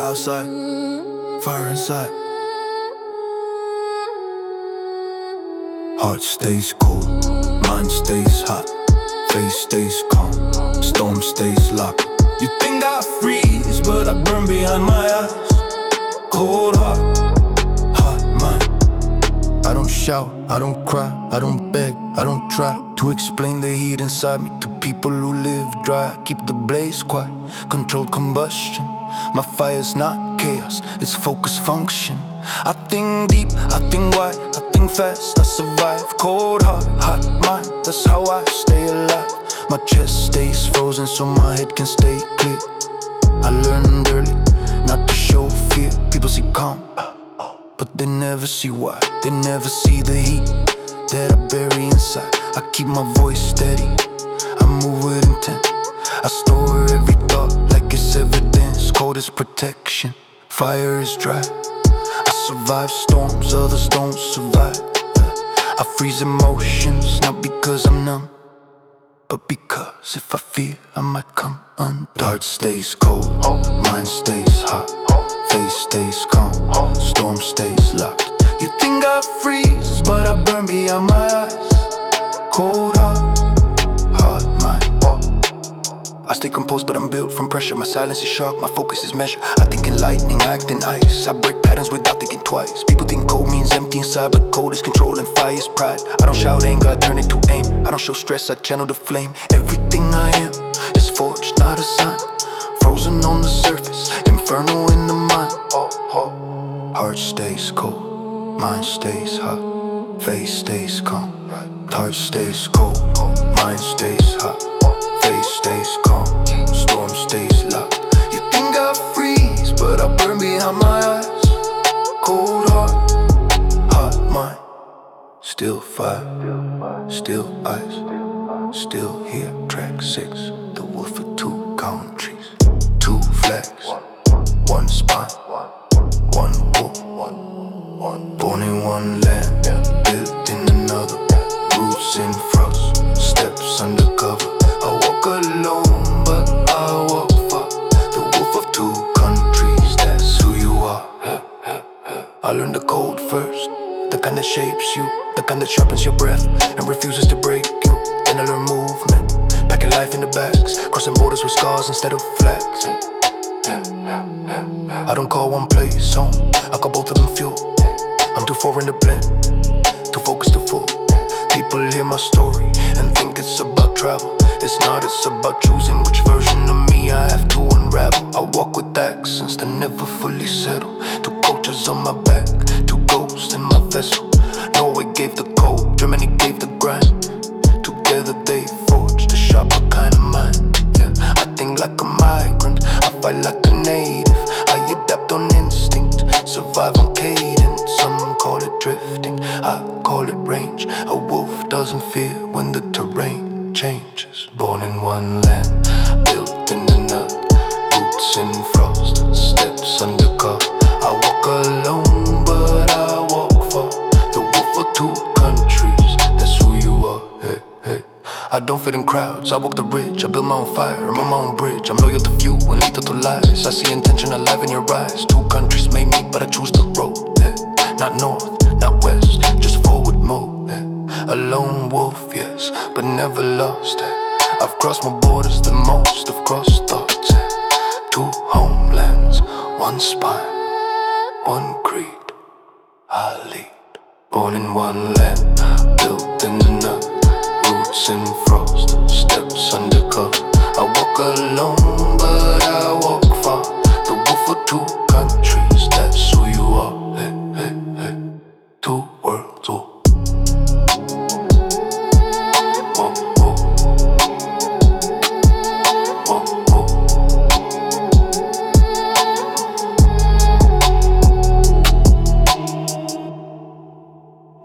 outside, fire inside. Heart stays cold, mind stays hot, face stays calm, storm stays locked. You think I freeze, but I burn behind my eyes. Cold heart, hot mind. I don't shout, I don't cry, I don't beg, I don't try to explain the heat inside me to people who live dry. Keep the blaze quiet, controlled combustion. My fire's not chaos, it's focus function. I think deep, I think wide, I think fast, I survive. Cold heart, hot mind, that's how I stay alive. My chest stays frozen so my head can stay clear. I learned early not to show fear. People see calm, but they never see why. They never see the heat that I bury inside. I keep my voice steady, I move with intent. I store every thought like it's evidence. Cold is protection, fire is dry. I survive storms others don't survive. I freeze emotions, not because I'm numb, but because if I fear, I might come undone. Heart stays cold, mind stays hot, face stays calm, storm stays locked. You think I freeze, but I burn behind my eyes. Cold heart, hard mind. I stay composed, but I'm built from pressure. My silence is sharp, my focus is measured. I think in lightning, I act in ice. I break patterns without thinking twice. People think cold means empty inside, but cold is control and fire is pride. I don't shout anger, I turn it to aim. I don't show stress, I channel the flame. Everything I am is forged, not a sign. Frozen on the surface, inferno in the mind. Heart stays cold, mind stays hot, face stays calm. Heart stays cold, mind stays hot, face stays calm, storm stays locked. You think I freeze, but I burn behind my eyes. Cold heart, hot mind. Still fire, still ice, still here. Track 6, the wolf of 2 countries. 2 flags, 1 spine, 1 wolf. Born in one land, built in another. Roots in frost, steps undercover. I walk alone, but I walk far. The wolf of 2 countries, that's who you are. I learned the code first, the kind that shapes you, the kind that sharpens your breath and refuses to break you. Then I learn movement, packing life in the bags, crossing borders with scars instead of flags. I don't call one place home, I call both of them fuel. I'm too foreign to blend, too focused to fool. People hear my story and think it's about travel. It's not, it's about choosing which version of me I have to unravel. I walk with accents that never fully settle. 2 cultures on my back, 2 ghosts in my vessel. Norway gave the code, Germany gave the grind. Together they forged a sharper kind of mind. Yeah, I think like a migrant, I fight like a native. I adapt on instinct, survive on cadence. Some call it drifting, I call it range. A wolf doesn't fear when the terrain changes. Born in one land, built in another. Roots in frost, steps undercover. I walk alone, but I walk far. The wolf of 2 countries, that's who you are. Hey, hey. I don't fit in crowds, I walk the ridge. I build my own fire, I'm on my own bridge. I'm loyal to few and lethal to lies. I see intention alive in your eyes. 2 countries made me, but I choose the road. Hey. Not north, not west, just forward mode. Hey. A lone wolf, yes, but never lost. Hey. I've crossed my borders the most, I've crossed thoughts. Hey. 2 homelands, 1 spine, 1 creed. I lead. Born in one land, built in another. Roots in frost, steps undercover. I walk alone, but I walk